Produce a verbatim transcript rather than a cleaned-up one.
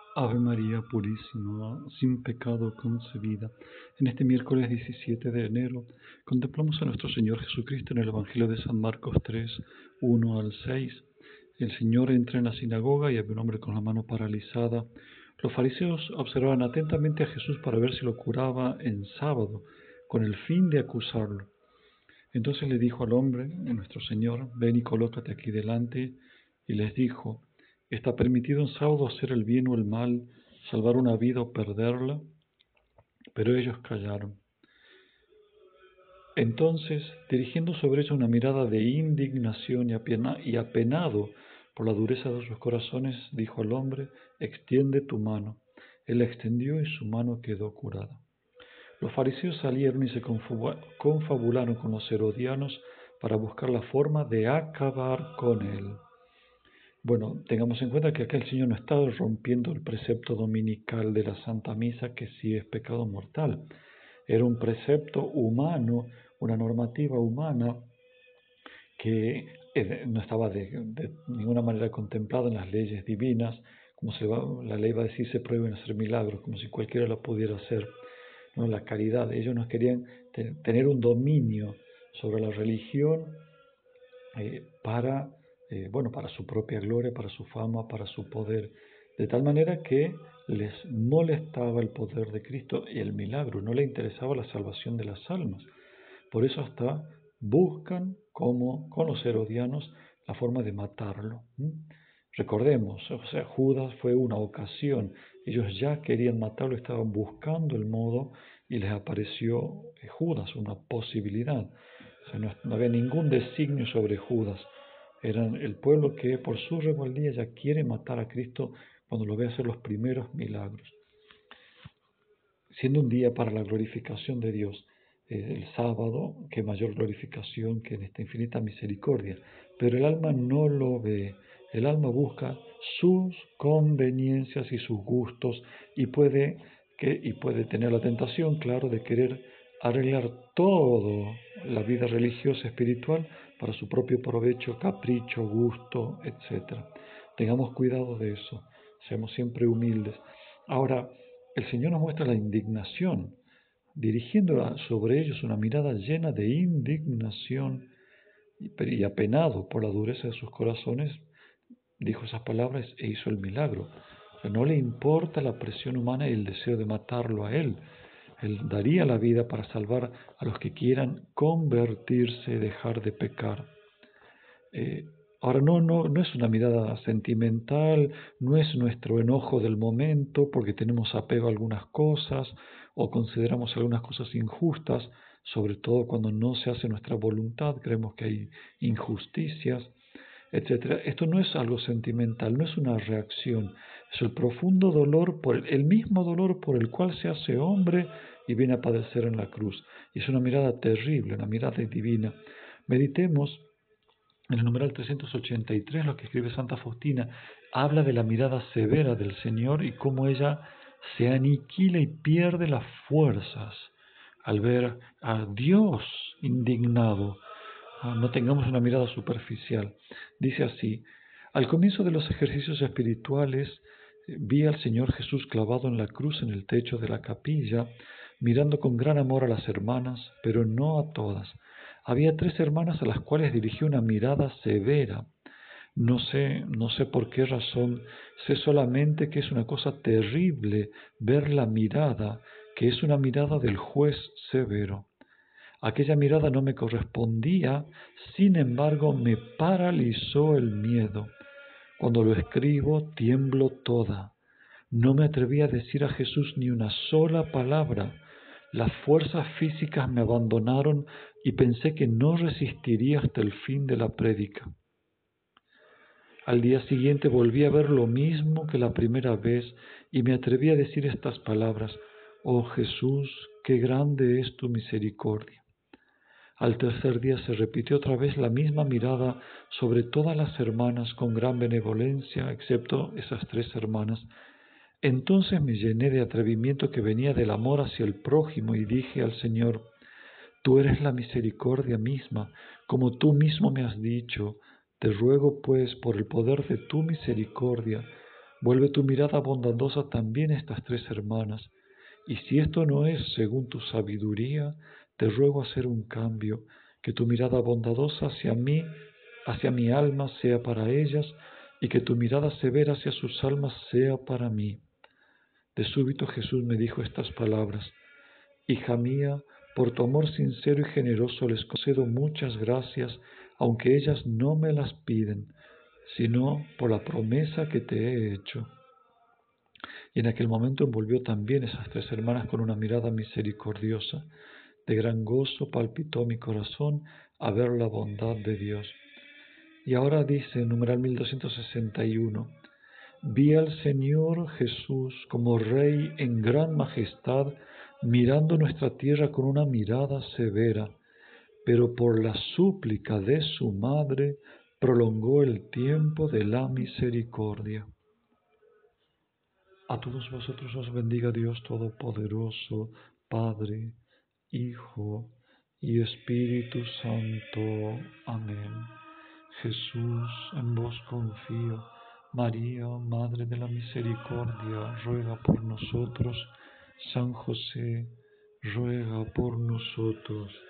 Ave María Purísima, sin pecado concebida. En este miércoles diecisiete de enero contemplamos a nuestro Señor Jesucristo en el Evangelio de San Marcos tres, uno al seis. El Señor entra en la sinagoga y había un hombre con la mano paralizada. Los fariseos observaban atentamente a Jesús para ver si lo curaba en sábado, con el fin de acusarlo. Entonces le dijo al hombre, nuestro Señor, ven y colócate aquí delante, y les dijo, ¿está permitido en sábado hacer el bien o el mal, salvar una vida o perderla? Pero ellos callaron. Entonces, dirigiendo sobre ellos una mirada de indignación y, apena, y apenado por la dureza de sus corazones, dijo al hombre, extiende tu mano. Él la extendió y su mano quedó curada. Los fariseos salieron y se confabularon con los herodianos para buscar la forma de acabar con él. Bueno, tengamos en cuenta que acá el Señor no está rompiendo el precepto dominical de la Santa Misa, que sí es pecado mortal. Era un precepto humano, una normativa humana que no estaba de, de ninguna manera contemplada en las leyes divinas, como se va, la ley va a decir se prohíben hacer milagros, como si cualquiera lo pudiera hacer. ¿No? La caridad, ellos no querían te, tener un dominio sobre la religión eh, para, eh, bueno, para su propia gloria, para su fama, para su poder, de tal manera que les molestaba el poder de Cristo y el milagro, no les interesaba la salvación de las almas. Por eso hasta buscan, como con los herodianos, la forma de matarlo. ¿Mm? Recordemos, o sea, Judas fue una ocasión, ellos ya querían matarlo, estaban buscando el modo y les apareció Judas, una posibilidad. O sea, no, no había ningún designio sobre Judas. Eran el pueblo que por su rebeldía ya quiere matar a Cristo cuando lo ve hacer los primeros milagros. Siendo un día para la glorificación de Dios, eh, el sábado, qué mayor glorificación que en esta infinita misericordia. Pero el alma no lo ve. El alma busca sus conveniencias y sus gustos y puede, que, y puede tener la tentación, claro, de querer arreglar todo la vida religiosa, espiritual, para su propio provecho, capricho, gusto, etcétera. Tengamos cuidado de eso, seamos siempre humildes. Ahora, el Señor nos muestra la indignación, dirigiendo sobre ellos una mirada llena de indignación y apenado por la dureza de sus corazones, dijo esas palabras e hizo el milagro. O sea, no le importa la presión humana y el deseo de matarlo a él. Él daría la vida para salvar a los que quieran convertirse, dejar de pecar. Eh, ahora no, no, no es una mirada sentimental, no es nuestro enojo del momento porque tenemos apego a algunas cosas o consideramos algunas cosas injustas, sobre todo cuando no se hace nuestra voluntad, creemos que hay injusticias, etcétera. Esto no es algo sentimental, no es una reacción, es el profundo dolor, por el, el mismo dolor por el cual se hace hombre y viene a padecer en la cruz. Y es una mirada terrible, una mirada divina. Meditemos en el numeral trescientos ochenta y tres, lo que escribe Santa Faustina, habla de la mirada severa del Señor y cómo ella se aniquila y pierde las fuerzas al ver a Dios indignado. No tengamos una mirada superficial. Dice así, al comienzo de los ejercicios espirituales, vi al Señor Jesús clavado en la cruz en el techo de la capilla, mirando con gran amor a las hermanas, pero no a todas. Había tres hermanas a las cuales dirigió una mirada severa. No sé, no sé por qué razón, sé solamente que es una cosa terrible ver la mirada, que es una mirada del juez severo. Aquella mirada no me correspondía, sin embargo me paralizó el miedo. Cuando lo escribo tiemblo toda. No me atreví a decir a Jesús ni una sola palabra. Las fuerzas físicas me abandonaron y pensé que no resistiría hasta el fin de la prédica. Al día siguiente volví a ver lo mismo que la primera vez y me atreví a decir estas palabras: Oh Jesús, qué grande es tu misericordia. Al tercer día se repitió otra vez la misma mirada sobre todas las hermanas con gran benevolencia, excepto esas tres hermanas. Entonces me llené de atrevimiento que venía del amor hacia el prójimo y dije al Señor: Tú eres la misericordia misma, como tú mismo me has dicho. Te ruego pues por el poder de tu misericordia, Vuelve tu mirada bondadosa también a estas tres hermanas, y si esto no es según tu sabiduría, te ruego hacer un cambio, que tu mirada bondadosa hacia mí, hacia mi alma sea para ellas, y que tu mirada severa hacia sus almas sea para mí. De súbito Jesús me dijo estas palabras: Hija mía, por tu amor sincero y generoso les concedo muchas gracias, aunque ellas no me las piden, sino por la promesa que te he hecho. Y en aquel momento envolvió también esas tres hermanas con una mirada misericordiosa. De gran gozo palpitó mi corazón a ver la bondad de Dios. Y ahora dice, numeral mil doscientos sesenta y uno, vi al Señor Jesús como Rey en gran majestad, mirando nuestra tierra con una mirada severa, pero por la súplica de su madre prolongó el tiempo de la misericordia. A todos vosotros os bendiga Dios Todopoderoso, Padre, Hijo y Espíritu Santo. Amén. Jesús, en vos confío. María, Madre de la Misericordia, ruega por nosotros. San José, ruega por nosotros.